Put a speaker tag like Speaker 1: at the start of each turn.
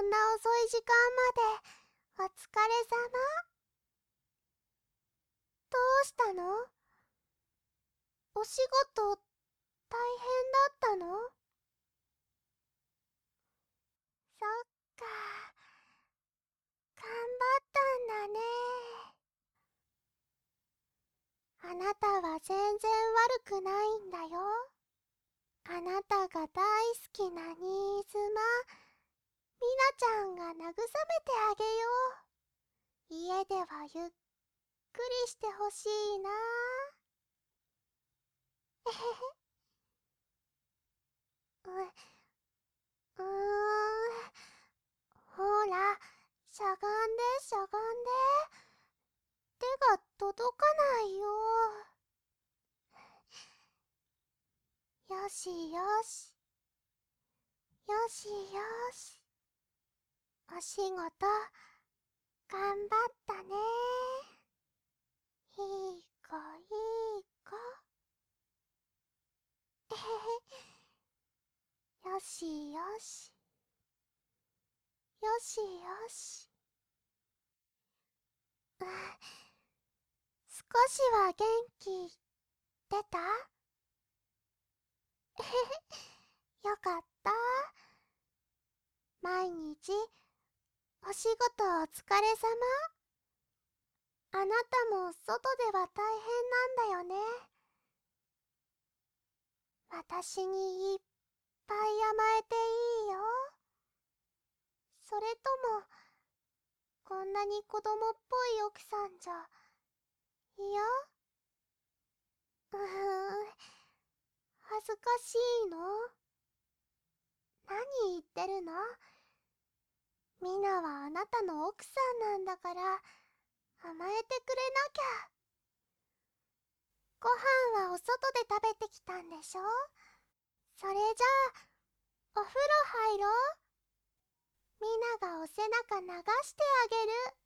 Speaker 1: んな遅い時間までお疲れ様。どうしたの？お仕事大変だったの？そっか、頑張ったんだね。あなたは全然悪くないんだよ。あなたが大好きな新妻、みなちゃんが慰めてあげよう。家ではゆっくりしてほしいな。えへへ。うーん。ほら、しゃがんでしゃがんで。手が届かないよ。よしよし。よしよし。お仕事、頑張ったね。いい子いい子。えへへ。よしよし。よしよし。少しは元気出た？えへへ。よかった。毎日お仕事お疲れ様。あなたも外では大変なんだよね。私にいっぱい甘えていいよ。それとも、こんなに子供っぽい奥さんじゃ、いや？恥ずかしいの？何言ってるの？みなはあなたの奥さんなんだから、甘えてくれなきゃ。ご飯はお外で食べてきたんでしょ？それじゃあ、お風呂入ろう。みながお背中流してあげる。